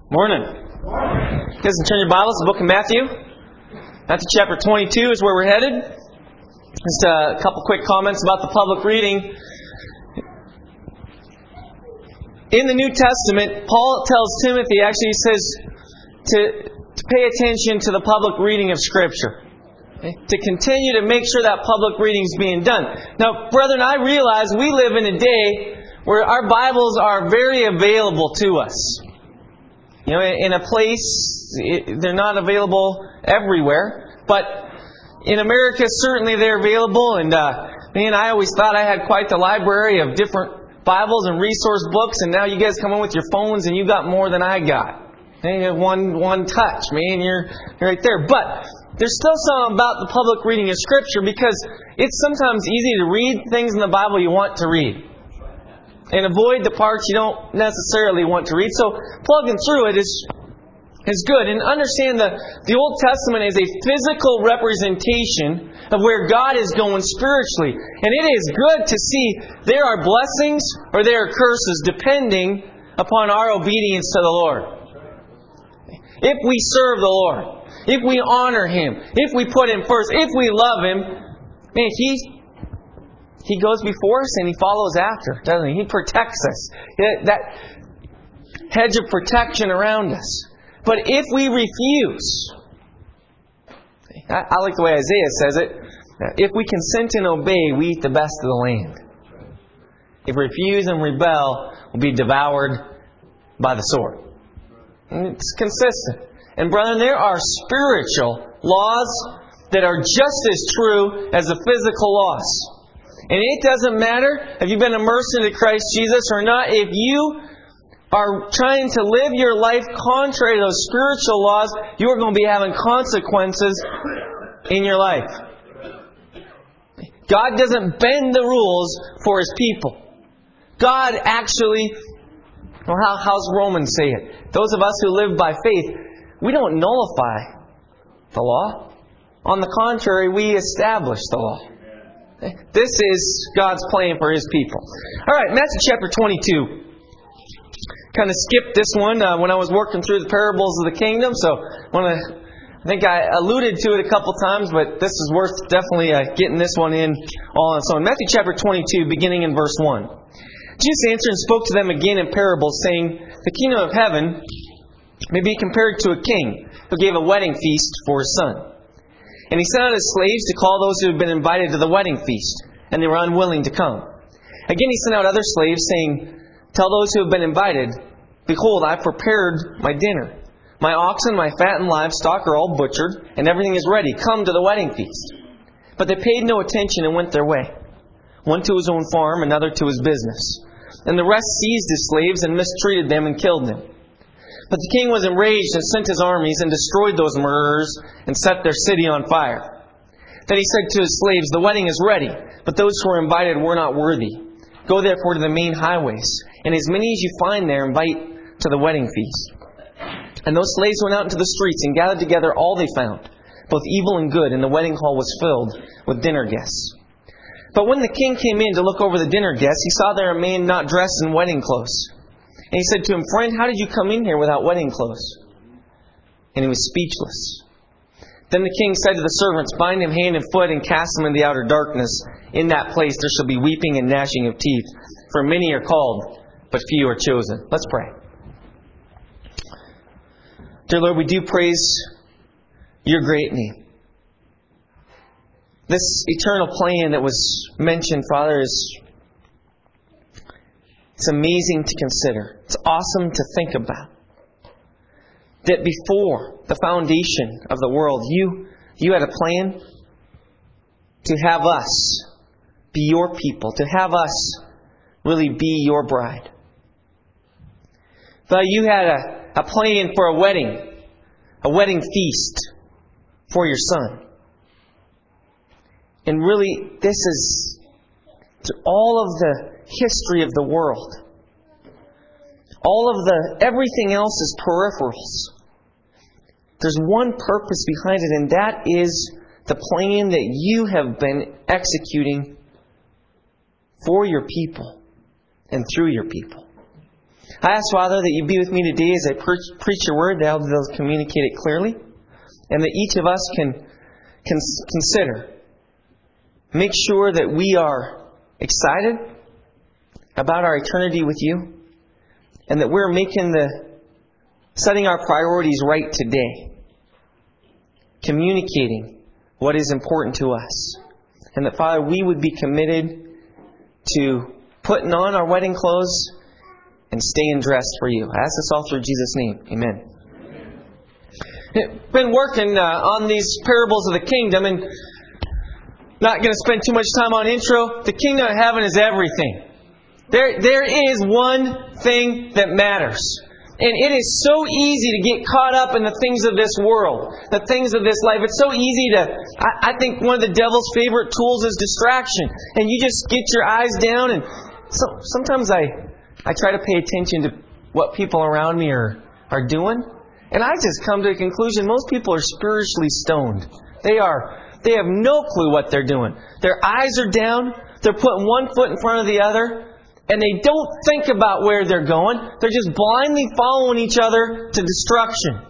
Morning. You guys can turn your Bibles to the book of Matthew. Matthew chapter 22 is where we're headed. Just a couple quick comments about the public reading. In the New Testament, Paul tells Timothy, actually he says to pay attention to the public reading of Scripture. Okay? To continue to make sure that public reading is being done. Now, brethren, I realize we live in a day where our Bibles are very available to us. You know, in a place, they're not available everywhere. But in America, certainly they're available. And I always thought I had quite the library of different Bibles and resource books. And now you guys come in with your phones and you got more than I got. And you have one touch, man, you're right there. But there's still something about the public reading of Scripture, because it's sometimes easy to read things in the Bible you want to read and avoid the parts you don't necessarily want to read. So plugging through it is good. And understand that the Old Testament is a physical representation of where God is going spiritually. And it is good to see there are blessings or there are curses depending upon our obedience to the Lord. If we serve the Lord, if we honor Him, if we put Him first, if we love Him, man, He goes before us and He follows after, doesn't He? He protects us. That hedge of protection around us. But if we refuse, I like the way Isaiah says it, if we consent and obey, we eat the best of the land. If we refuse and rebel, we'll be devoured by the sword. And it's consistent. And brethren, there are spiritual laws that are just as true as the physical laws. And it doesn't matter if you've been immersed into Christ Jesus or not. If you are trying to live your life contrary to those spiritual laws, you are going to be having consequences in your life. God doesn't bend the rules for His people. God actually, how's Romans say it? Those of us who live by faith, we don't nullify the law. On the contrary, we establish the law. This is God's plan for His people. Alright, Matthew chapter 22. Kind of skipped this one when I was working through the parables of the kingdom. So I think I alluded to it a couple times, but this is worth definitely getting this one in all on its own. Matthew chapter 22, beginning in verse 1. Jesus answered and spoke to them again in parables, saying, "The kingdom of heaven may be compared to a king who gave a wedding feast for his son. And he sent out his slaves to call those who had been invited to the wedding feast, and they were unwilling to come. Again he sent out other slaves, saying, Tell those who have been invited, Behold, I have prepared my dinner. My oxen, my fattened livestock are all butchered, and everything is ready. Come to the wedding feast. But they paid no attention and went their way, one to his own farm, another to his business. And the rest seized his slaves and mistreated them and killed them. But the king was enraged and sent his armies and destroyed those murderers and set their city on fire. Then he said to his slaves, The wedding is ready, but those who were invited were not worthy. Go therefore to the main highways, and as many as you find there invite to the wedding feast. And those slaves went out into the streets and gathered together all they found, both evil and good, and the wedding hall was filled with dinner guests. But when the king came in to look over the dinner guests, he saw there a man not dressed in wedding clothes. And he said to him, Friend, how did you come in here without wedding clothes? And he was speechless. Then the king said to the servants, Bind him hand and foot and cast him in the outer darkness. In that place there shall be weeping and gnashing of teeth. For many are called, but few are chosen. Let's pray. Dear Lord, we do praise Your great name. This eternal plan that was mentioned, Father, it's amazing to consider. It's awesome to think about. That before the foundation of the world, you had a plan to have us be Your people, to have us really be Your bride. But you had a plan for a wedding feast for Your Son. And really, this is through all of the history of the world. Everything else is peripherals. There's one purpose behind it, and that is the plan that You have been executing for Your people and through Your people. I ask, Father, that you be with me today as I preach your word, that I'll be able to communicate it clearly, and that each of us can consider, make sure that we are excited about our eternity with you, and that we're setting our priorities right today, communicating what is important to us, and that, Father, we would be committed to putting on our wedding clothes and staying dressed for you. I ask this all through Jesus' name. Amen. Been working on these parables of the kingdom, and not going to spend too much time on intro. The kingdom of heaven is everything. There is one thing that matters. And it is so easy to get caught up in the things of this world, the things of this life. It's so easy to... I think one of the devil's favorite tools is distraction. And you just get your eyes down, and sometimes I try to pay attention to what people around me are doing. And I just come to the conclusion most people are spiritually stoned. They have no clue what they're doing. Their eyes are down. They're putting one foot in front of the other. And they don't think about where they're going. They're just blindly following each other to destruction.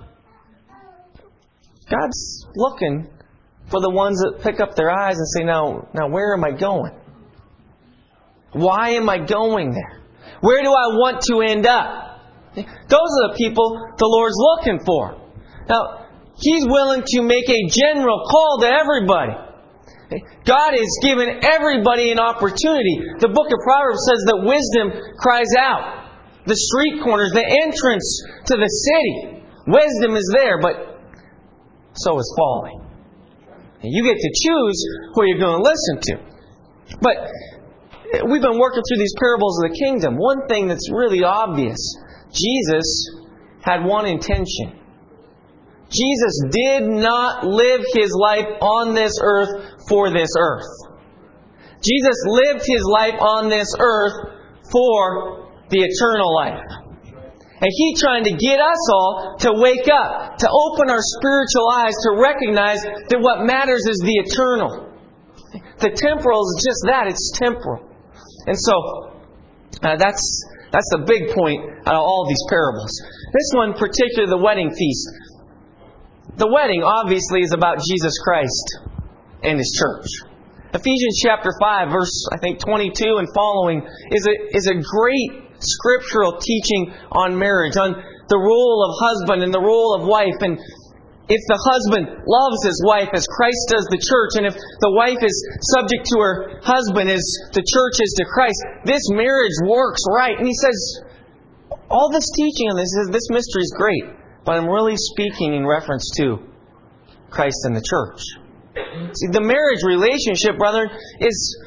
God's looking for the ones that pick up their eyes and say, now where am I going? Why am I going there? Where do I want to end up? Those are the people the Lord's looking for. Now, He's willing to make a general call to everybody. God has given everybody an opportunity. The book of Proverbs says that wisdom cries out. The street corners, the entrance to the city. Wisdom is there, but so is folly. You get to choose who you're going to listen to. But we've been working through these parables of the kingdom. One thing that's really obvious, Jesus had one intention. Jesus did not live His life on this earth for this earth. Jesus lived His life on this earth for the eternal life. And He's trying to get us all to wake up, to open our spiritual eyes, to recognize that what matters is the eternal. The temporal is just that, it's temporal. And so, that's the big point out of all these parables. This one, particularly the wedding feast. The wedding, obviously, is about Jesus Christ and His church. Ephesians chapter 5, verse, 22 and following, is a great scriptural teaching on marriage, on the role of husband and the role of wife. And if the husband loves his wife as Christ does the church, and if the wife is subject to her husband as the church is to Christ, this marriage works right. And he says, all this teaching on this mystery is great, but I'm really speaking in reference to Christ and the church. See, the marriage relationship, brethren, is...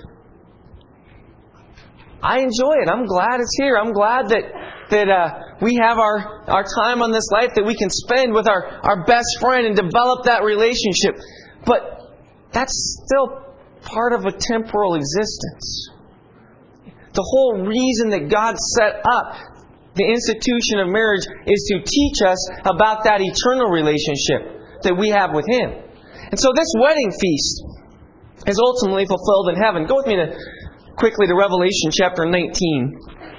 I enjoy it. I'm glad it's here. I'm glad that we have our time on this life that we can spend with our best friend and develop that relationship. But that's still part of a temporal existence. The whole reason that God set up the institution of marriage is to teach us about that eternal relationship that we have with Him. And so this wedding feast is ultimately fulfilled in heaven. Go with me quickly to Revelation chapter 19.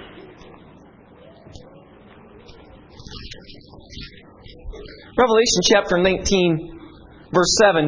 Revelation chapter 19, verse 7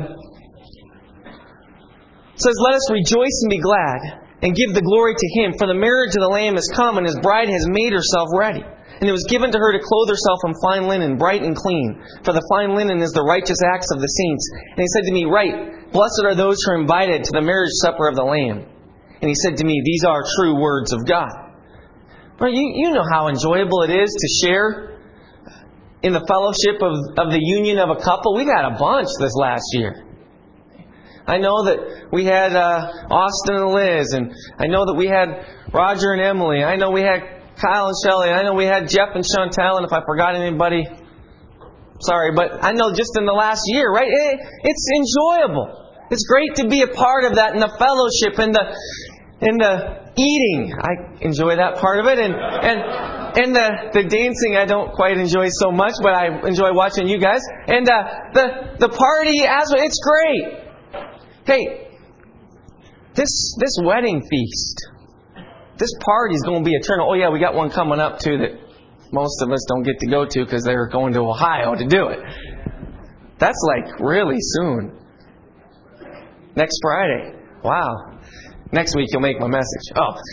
says, "Let us rejoice and be glad, and give the glory to Him, for the marriage of the Lamb is come, and His bride has made herself ready. And it was given to her to clothe herself in fine linen, bright and clean. For the fine linen is the righteous acts of the saints. And He said to me, Write, blessed are those who are invited to the marriage supper of the Lamb. And He said to me, These are true words of God." Well, you know how enjoyable it is to share in the fellowship of the union of a couple. We've had a bunch this last year. I know that we had Austin and Liz, and I know that we had Roger and Emily. I know we had Kyle and Shelley. I know we had Jeff and Chantel, and if I forgot anybody, sorry, but I know just in the last year, right? It's enjoyable. It's great to be a part of that, in the fellowship, in the eating. I enjoy that part of it, and the dancing I don't quite enjoy so much, but I enjoy watching you guys. And the party, it's great. Hey, this wedding feast, this party is going to be eternal. Oh yeah, we got one coming up too that most of us don't get to go to because they're going to Ohio to do it. That's like really soon. Next Friday. Wow. Next week you'll make my message.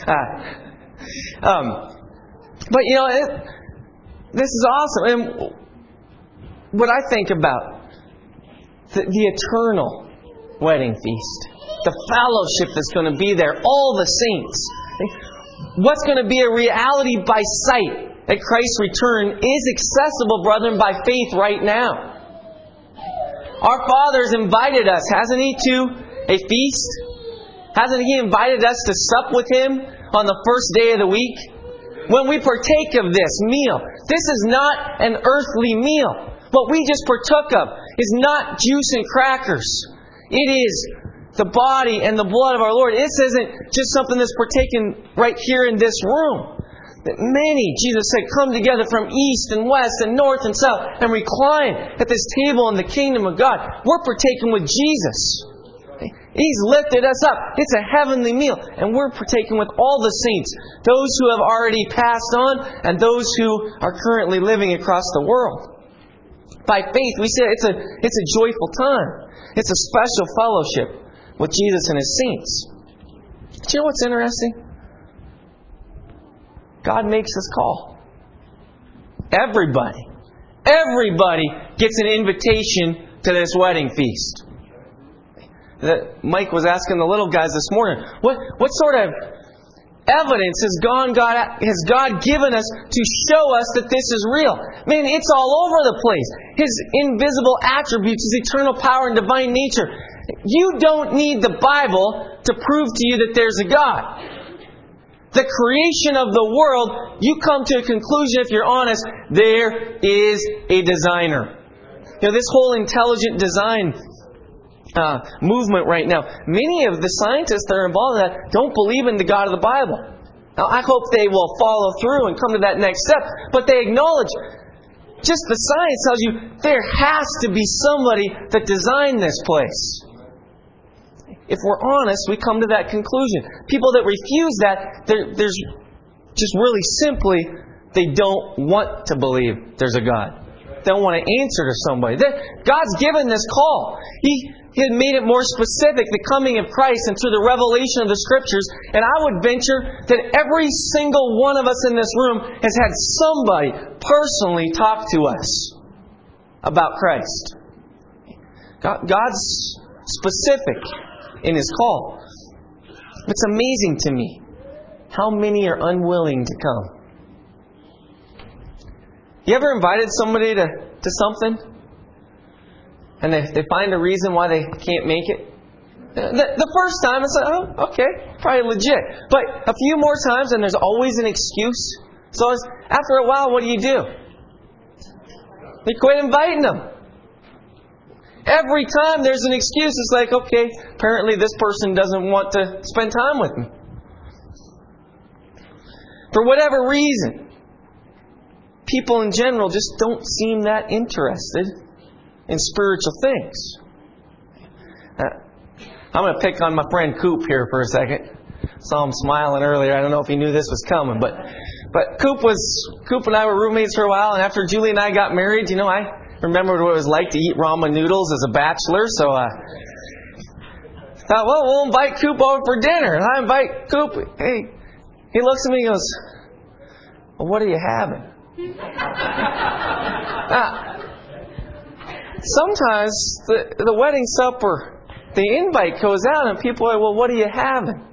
But you know, this is awesome. And what I think about the eternal wedding feast, the fellowship that's going to be there, all the saints. What's going to be a reality by sight at Christ's return is accessible, brethren, by faith right now. Our Father's invited us, hasn't He, to a feast? Hasn't He invited us to sup with Him on the first day of the week? When we partake of this meal, this is not an earthly meal. What we just partook of is not juice and crackers. It is the body and the blood of our Lord. This isn't just something that's partaken right here in this room. That many, Jesus said, come together from east and west and north and south and recline at this table in the kingdom of God. We're partaking with Jesus. He's lifted us up. It's a heavenly meal. And we're partaking with all the saints. Those who have already passed on and those who are currently living across the world. By faith, we say it's a joyful time. It's a special fellowship with Jesus and His saints. Do you know what's interesting? God makes us call. Everybody gets an invitation to this wedding feast. Mike was asking the little guys this morning, what sort of evidence has God given us to show us that this is real? Man, it's all over the place. His invisible attributes, His eternal power and divine nature. You don't need the Bible to prove to you that there's a God. The creation of the world, you come to a conclusion, if you're honest, there is a designer. You know, this whole intelligent design movement right now, many of the scientists that are involved in that don't believe in the God of the Bible. Now, I hope they will follow through and come to that next step, but they acknowledge, just the science tells you, there has to be somebody that designed this place. If we're honest, we come to that conclusion. People that refuse that, there's just really simply, they don't want to believe there's a God. They don't want to answer to somebody. God's given this call. He had made it more specific, the coming of Christ, and through the revelation of the Scriptures. And I would venture that every single one of us in this room has had somebody personally talk to us about Christ. God's specific in His call. It's amazing to me how many are unwilling to come. You ever invited somebody to something and they find a reason why they can't make it? The first time it's like, oh, okay, probably legit. But a few more times and there's always an excuse. So after a while, what do? You quit inviting them. Every time there's an excuse, it's like, okay, apparently this person doesn't want to spend time with me. For whatever reason, people in general just don't seem that interested in spiritual things. I'm going to pick on my friend Coop here for a second. Saw him smiling earlier. I don't know if he knew this was coming, but Coop and I were roommates for a while, and after Julie and I got married, I remembered what it was like to eat ramen noodles as a bachelor, so I thought, well, we'll invite Coop over for dinner. And I invite Coop. Hey, he looks at me and goes, well, what are you having? Sometimes the wedding supper, the invite goes out and people are, well, what are you having?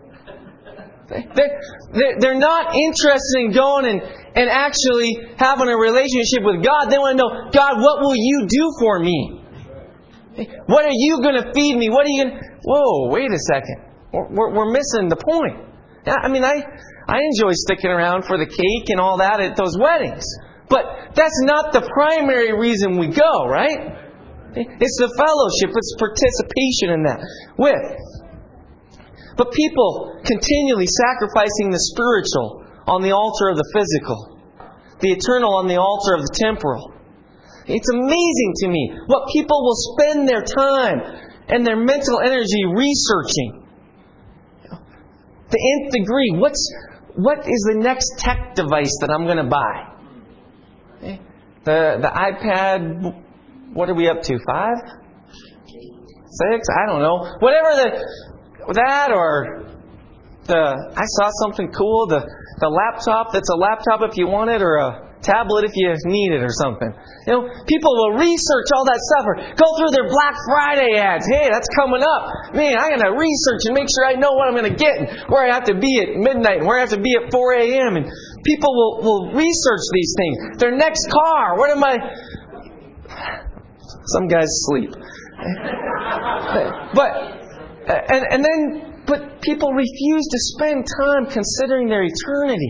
They're not interested in going and actually having a relationship with God. They want to know, God, what will you do for me? What are you going to feed me? What are you going to... Whoa, wait a second. We're missing the point. I mean, I enjoy sticking around for the cake and all that at those weddings. But that's not the primary reason we go, right? It's the fellowship. It's participation in that. But people continually sacrificing the spiritual on the altar of the physical, the eternal on the altar of the temporal. It's amazing to me what people will spend their time and their mental energy researching. The nth degree. What is the next tech device that I'm going to buy? the iPad, what are we up to? 5? 6? I don't know. Whatever that or I saw something cool, the laptop that's a laptop if you want it, or a tablet if you need it or something. People will research all that stuff or go through their Black Friday ads. Hey, that's coming up. Man, I'm going to research and make sure I know what I'm going to get and where I have to be at midnight and where I have to be at 4 a.m. And people will research these things. Their next car. What am I... Some guys sleep. But people refuse to spend time considering their eternity.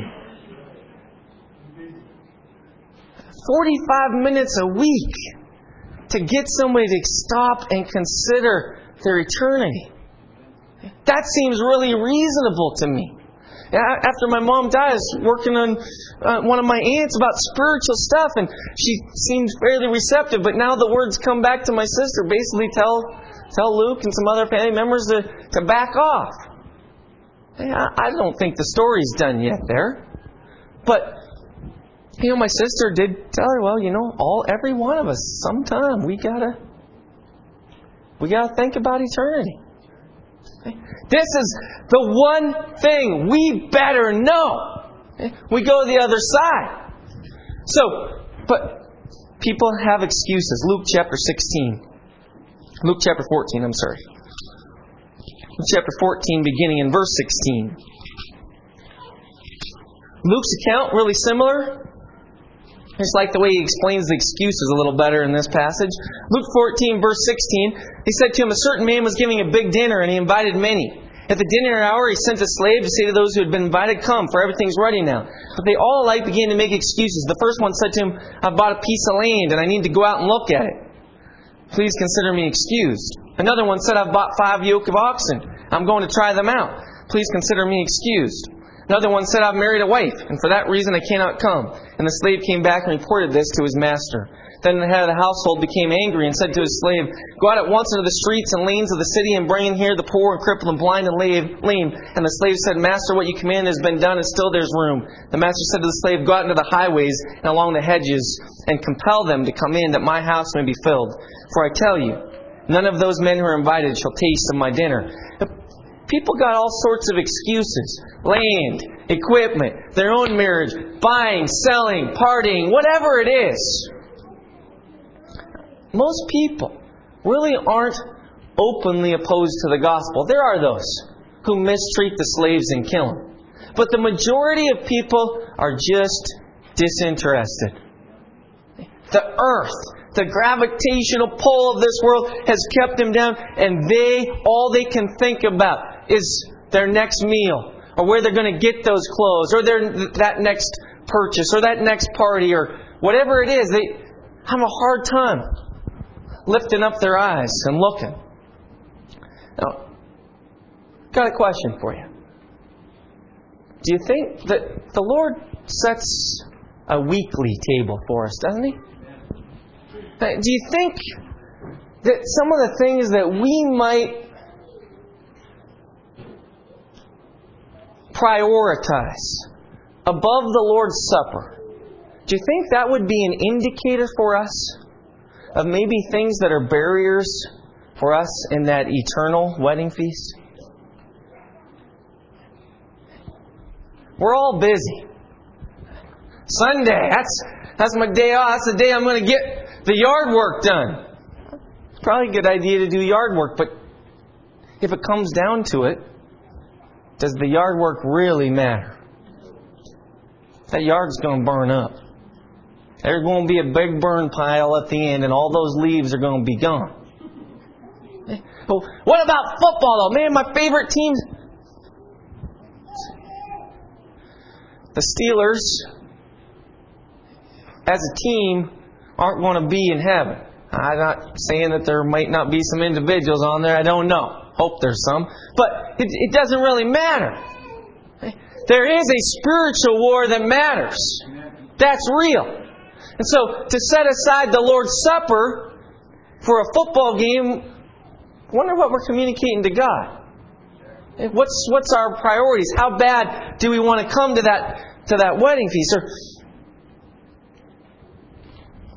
45 minutes a week to get somebody to stop and consider their eternity. That seems really reasonable to me. After my mom died, I was working on one of my aunts about spiritual stuff, and she seemed fairly receptive. But now the words come back to my sister, basically tell Luke and some other family members to back off. I don't think the story's done yet there. But, my sister did tell her, well, every one of us, sometime we gotta think about eternity. This is the one thing we better know. We go to the other side. But people have excuses. Luke chapter 14, I'm sorry. Luke chapter 14, beginning in verse 16. Luke's account, really similar. It's like the way he explains the excuses a little better in this passage. Luke 14, verse 16, he said to him, a certain man was giving a big dinner, and he invited many. At the dinner hour, he sent a slave to say to those who had been invited, come, for everything's ready now. But they all alike began to make excuses. The first one said to him, I've bought a piece of land, and I need to go out and look at it. Please consider me excused. Another one said, I've bought 5 yoke of oxen. I'm going to try them out. Please consider me excused. Another one said, I've married a wife, and for that reason I cannot come. And the slave came back and reported this to his master. Then the head of the household became angry and said to his slave, go out at once into the streets and lanes of the city and bring in here the poor and crippled and blind and lame. And the slave said, Master, what you command has been done, and still there's room. The master said to the slave, go out into the highways and along the hedges and compel them to come in, that my house may be filled. For I tell you, none of those men who are invited shall taste of my dinner. People got all sorts of excuses. Land, equipment, their own marriage, buying, selling, partying, whatever it is. Most people really aren't openly opposed to the gospel. There are those who mistreat the slaves and kill them. But the majority of people are just disinterested. The earth, the gravitational pull of this world has kept them down, and all they can think about is their next meal, or where they're going to get those clothes, or that next purchase, or that next party, or whatever it is. They have a hard time lifting up their eyes and looking. Now, got a question for you. Do you think that the Lord sets a weekly table for us, doesn't He? Do you think that some of the things that we might prioritize above the Lord's Supper, do you think that would be an indicator for us of maybe things that are barriers for us in that eternal wedding feast? We're all busy. Sunday, that's my day off. That's the day I'm going to get the yard work done. It's probably a good idea to do yard work, but if it comes down to it, does the yard work really matter? That yard's going to burn up. There's going to be a big burn pile at the end, and all those leaves are going to be gone. Well, what about football, though? Man, my favorite team. The Steelers, as a team, aren't going to be in heaven. I'm not saying that there might not be some individuals on there. I don't know. Hope there's some. But it doesn't really matter. There is a spiritual war that matters. That's real. And so, to set aside the Lord's Supper for a football game, I wonder what we're communicating to God. What's our priorities? How bad do we want to come to that wedding feast? Or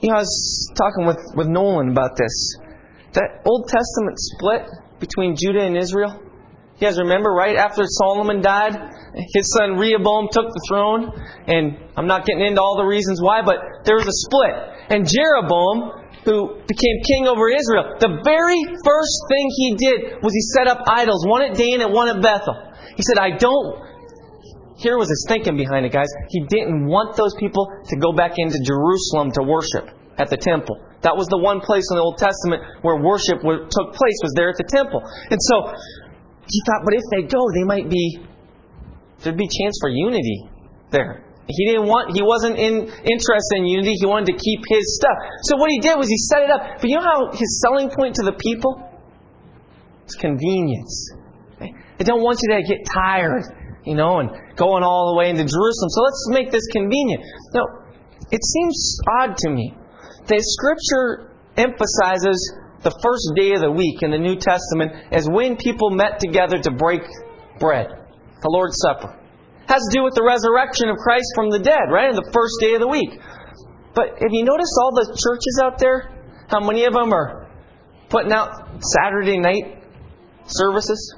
I was talking with Nolan about this. That Old Testament split between Judah and Israel. You guys remember, right after Solomon died, his son Rehoboam took the throne. And I'm not getting into all the reasons why, but there was a split. And Jeroboam, who became king over Israel, the very first thing he did was he set up idols, one at Dan and one at Bethel. He said, here was his thinking behind it, guys. He didn't want those people to go back into Jerusalem to worship at the temple. That was the one place in the Old Testament where worship took place, was there at the temple. And so he thought, but if they go, there'd be chance for unity there. He wasn't interested in unity. He wanted to keep his stuff. So what he did was he set it up. But you know how his selling point to the people? It's convenience. They don't want you to get tired, and going all the way into Jerusalem. So let's make this convenient. Now, it seems odd to me that Scripture emphasizes the first day of the week in the New Testament as when people met together to break bread, the Lord's Supper. It has to do with the resurrection of Christ from the dead, right? On the first day of the week. But have you noticed all the churches out there? How many of them are putting out Saturday night services?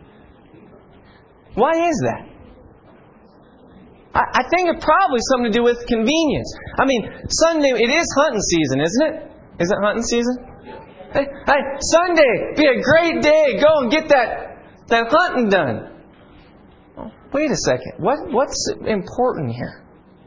Why is that? I think it's probably something to do with convenience. I mean, Sunday, it is hunting season, isn't it? Is it hunting season? Hey, Sunday, be a great day. Go and get that hunting done. Oh, wait a second. What's important here?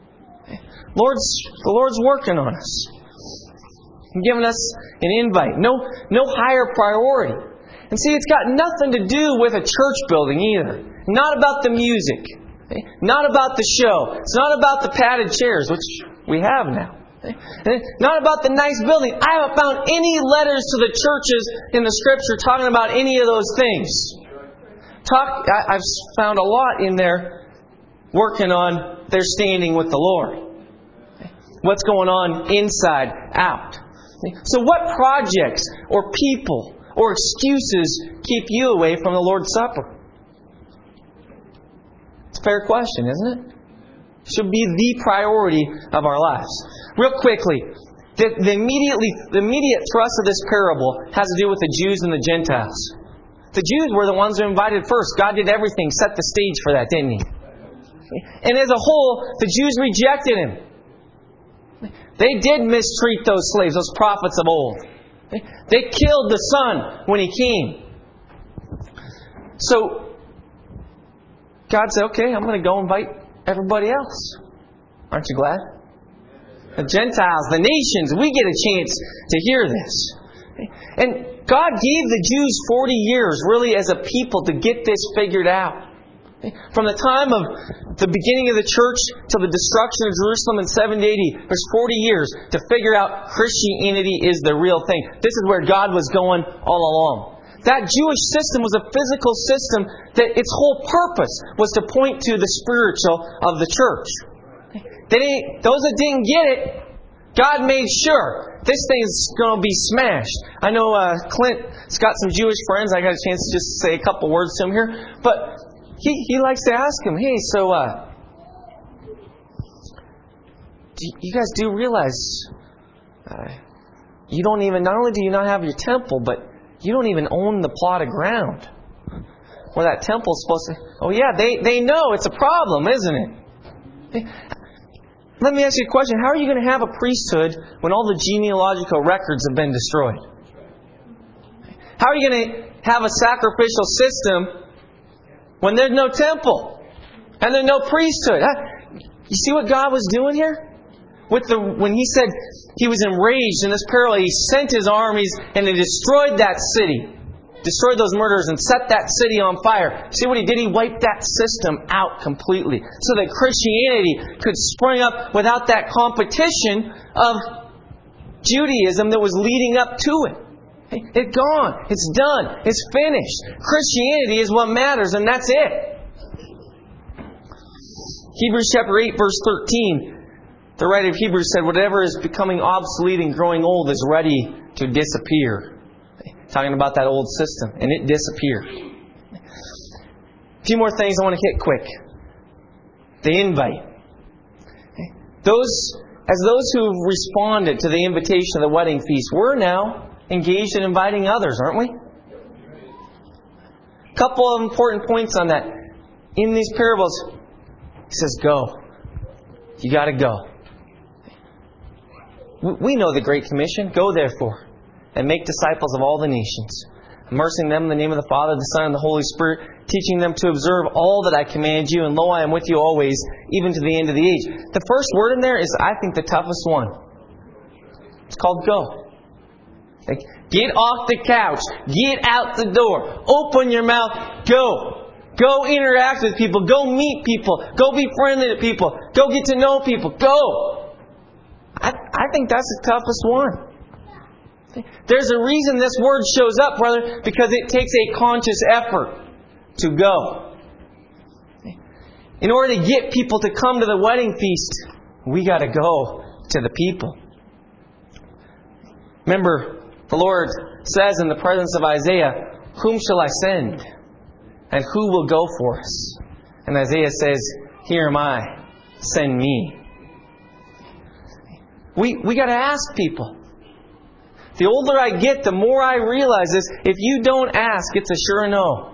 The Lord's working on us. He's giving us an invite. No higher priority. And see, it's got nothing to do with a church building either. Not about the music. Not about the show. It's not about the padded chairs, which we have now. Not about the nice building. I haven't found any letters to the churches in the Scripture talking about any of those things. I've found a lot in there working on their standing with the Lord. What's going on inside out. So what projects or people or excuses keep you away from the Lord's Supper? It's a fair question, isn't it? Should be the priority of our lives. Real quickly, the immediate thrust of this parable has to do with the Jews and the Gentiles. The Jews were the ones who invited first. God did everything, set the stage for that, didn't He? And as a whole, the Jews rejected Him. They did mistreat those slaves, those prophets of old. They killed the Son when He came. So, God said, okay, I'm going to go invite everybody else. Aren't you glad? The Gentiles, the nations, we get a chance to hear this. And God gave the Jews 40 years really as a people to get this figured out. From the time of the beginning of the church to the destruction of Jerusalem in 780, there's 40 years to figure out Christianity is the real thing. This is where God was going all along. That Jewish system was a physical system that its whole purpose was to point to the spiritual of the church. Those that didn't get it, God made sure this thing's going to be smashed. I know Clint's got some Jewish friends. I got a chance to just say a couple words to him here. But he likes to ask him, hey, so you guys do realize you don't even, not only do you not have your temple, but you don't even own the plot of ground where that temple is supposed to... Oh yeah, they know it's a problem, isn't it? Let me ask you a question. How are you going to have a priesthood when all the genealogical records have been destroyed? How are you going to have a sacrificial system when there's no temple and there's no priesthood? You see what God was doing here? When He said He was enraged in this parable, He sent His armies and they destroyed that city. Destroyed those murderers and set that city on fire. See what He did? He wiped that system out completely. So that Christianity could spring up without that competition of Judaism that was leading up to it. It's gone. It's done. It's finished. Christianity is what matters, and that's it. Hebrews chapter 8, verse 13. The writer of Hebrews said, whatever is becoming obsolete and growing old is ready to disappear. Talking about that old system. And it disappeared. A few more things I want to hit quick. The invite. Those as those who have responded to the invitation of the wedding feast, we're now engaged in inviting others, aren't we? A couple of important points on that. In these parables, He says, go. You got to go. We know the Great Commission. Go therefore and make disciples of all the nations, immersing them in the name of the Father, the Son, and the Holy Spirit, teaching them to observe all that I command you, and lo, I am with you always, even to the end of the age. The first word in there is, I think, the toughest one. It's called go. Like, get off the couch. Get out the door. Open your mouth. Go. Go interact with people. Go meet people. Go be friendly to people. Go get to know people. Go. I think that's the toughest one. There's a reason this word shows up, brother, because it takes a conscious effort to go. In order to get people to come to the wedding feast, we got to go to the people. Remember, the Lord says in the presence of Isaiah, whom shall I send? And who will go for us? And Isaiah says, here am I, send me. We got to ask people. The older I get, the more I realize this. If you don't ask, it's a sure no.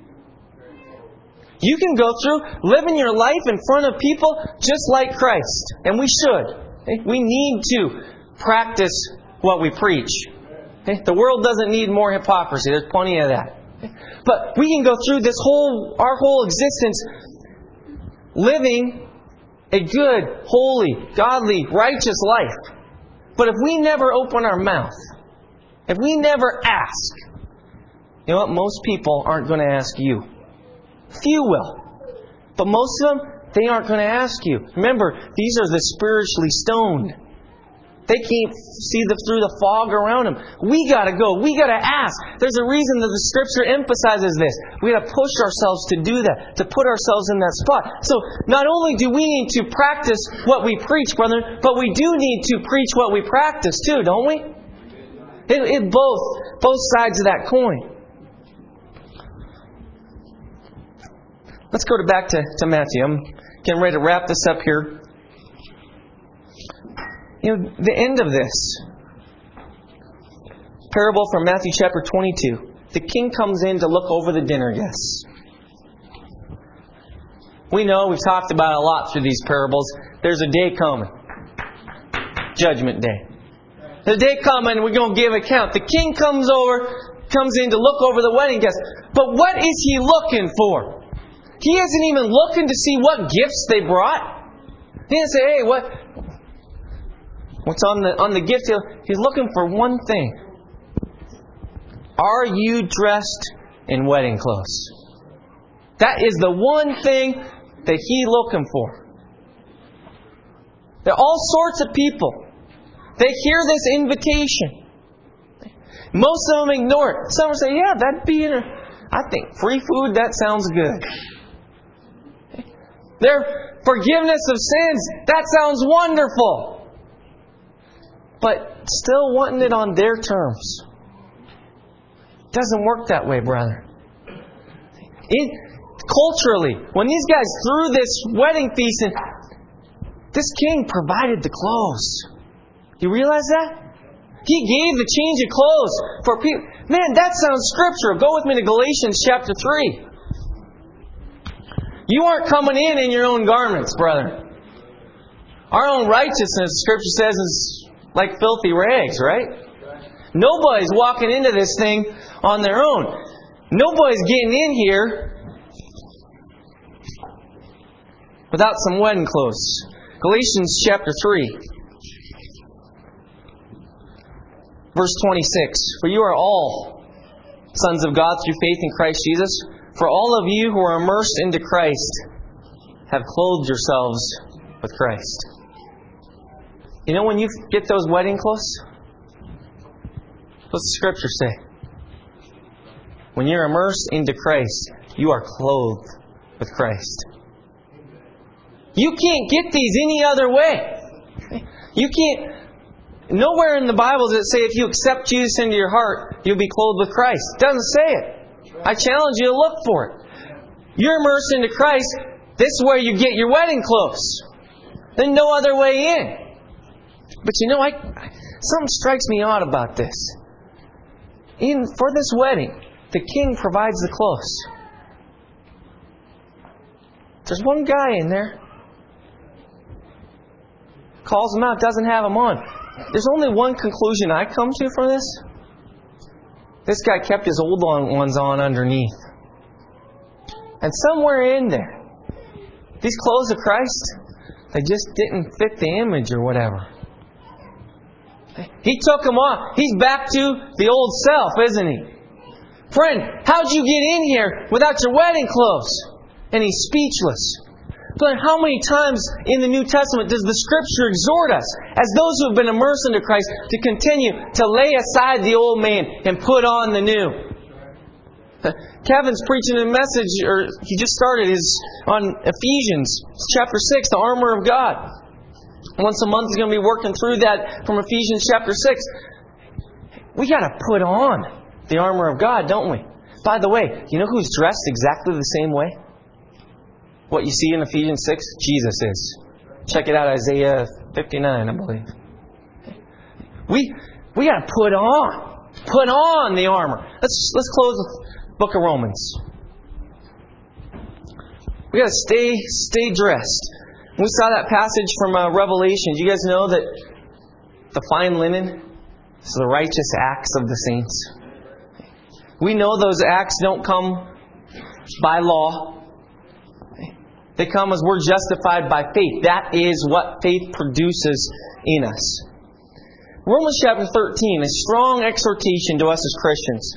You can go through living your life in front of people just like Christ. And we should. We need to practice what we preach. The world doesn't need more hypocrisy. There's plenty of that. But we can go through our whole existence living a good, holy, godly, righteous life. But if we never open our mouth, if we never ask, you know what? Most people aren't going to ask you. Few will. But most of them, they aren't going to ask you. Remember, these are the spiritually stoned. They can't see through the fog around them. We got to go. We got to ask. There's a reason that the Scripture emphasizes this. We got to push ourselves to do that, to put ourselves in that spot. So not only do we need to practice what we preach, brother, but we do need to preach what we practice too, don't we? It both sides of that coin. Let's go back to Matthew. I'm getting ready to wrap this up here. You know, the end of this parable from Matthew chapter 22. The king comes in to look over the dinner guests. We know, we've talked about it a lot through these parables. There's a day coming. Judgment Day. The day coming, we're going to give account. The king comes in to look over the wedding guests. But what is he looking for? He isn't even looking to see what gifts they brought. He didn't say, hey, what's on the gift? He's looking for one thing. Are you dressed in wedding clothes? That is the one thing that he's looking for. There are all sorts of people. They hear this invitation. Most of them ignore it. Some will say, yeah, that'd be I think free food, that sounds good. Their forgiveness of sins, that sounds wonderful. But still wanting it on their terms. It doesn't work that way, brother. Culturally, when these guys threw this wedding feast, this king provided the clothes. You realize that? He gave the change of clothes for people. Man, that sounds scriptural. Go with me to Galatians chapter 3. You aren't coming in your own garments, brother. Our own righteousness, Scripture says, is like filthy rags, right? Nobody's walking into this thing on their own. Nobody's getting in here without some wedding clothes. Galatians chapter 3. Verse 26. For you are all sons of God through faith in Christ Jesus. For all of you who are immersed into Christ have clothed yourselves with Christ. You know when you get those wedding clothes? What's the Scripture say? When you're immersed into Christ, you are clothed with Christ. You can't get these any other way. You can't... Nowhere in the Bible does it say if you accept Jesus into your heart, you'll be clothed with Christ. It doesn't say it. I challenge you to look for it. You're immersed into Christ. This is where you get your wedding clothes. There's no other way in. But something strikes me odd about this. Even for this wedding, the king provides the clothes. There's one guy in there. Calls him out, doesn't have him on. There's only one conclusion I come to from this. This guy kept his old ones on underneath. And somewhere in there, these clothes of Christ, they just didn't fit the image or whatever. He took them off. He's back to the old self, isn't he? Friend, how'd you get in here without your wedding clothes? And he's speechless. But how many times in the New Testament does the Scripture exhort us, as those who have been immersed into Christ, to continue to lay aside the old man and put on the new? Kevin's preaching a message, or he just started, on Ephesians chapter 6, the armor of God. Once a month he's going to be working through that from Ephesians chapter 6. We got to put on the armor of God, don't we? By the way, you know who's dressed exactly the same way? What you see in Ephesians 6? Jesus is. Check it out, Isaiah 59, I believe. We got to put on the armor. Let's close the book of Romans. We got to stay dressed. We saw that passage from Revelation. Do you guys know that the fine linen is the righteous acts of the saints? We know those acts don't come by law. They come as we're justified by faith. That is what faith produces in us. Romans chapter 13, a strong exhortation to us as Christians.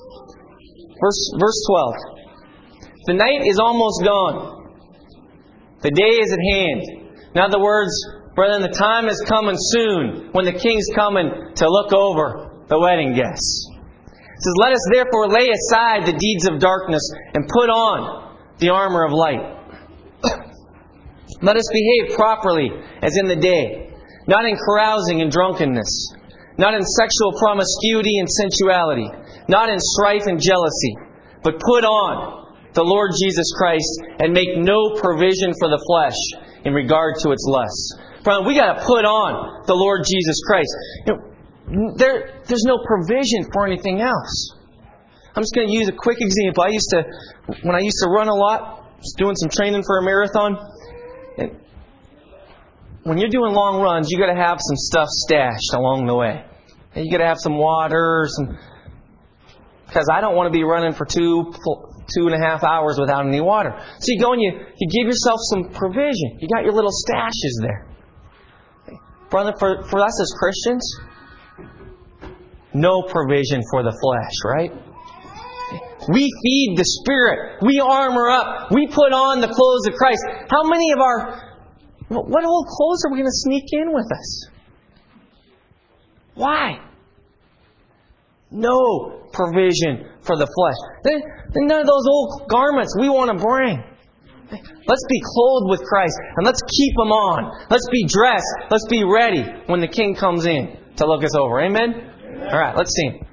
Verse 12. The night is almost gone. The day is at hand. In other words, brethren, the time is coming soon when the King's coming to look over the wedding guests. It says, let us therefore lay aside the deeds of darkness and put on the armor of light. Let us behave properly as in the day, not in carousing and drunkenness, not in sexual promiscuity and sensuality, not in strife and jealousy, but put on the Lord Jesus Christ and make no provision for the flesh in regard to its lusts. Friend, we got to put on the Lord Jesus Christ. There's no provision for anything else. I'm just going to use a quick example. When I used to run a lot, just doing some training for a marathon. When you're doing long runs, you got to have some stuff stashed along the way. You got to have some water, because I don't want to be running for 2.5 hours without any water. So you go and you give yourself some provision. You got your little stashes there. Brother, for us as Christians, no provision for the flesh, right? We feed the Spirit. We armor up. We put on the clothes of Christ. How many of what old clothes are we going to sneak in with us? Why? No provision for the flesh. Then none of those old garments we want to bring. Let's be clothed with Christ and let's keep them on. Let's be dressed. Let's be ready when the King comes in to look us over. Amen? All right, let's sing.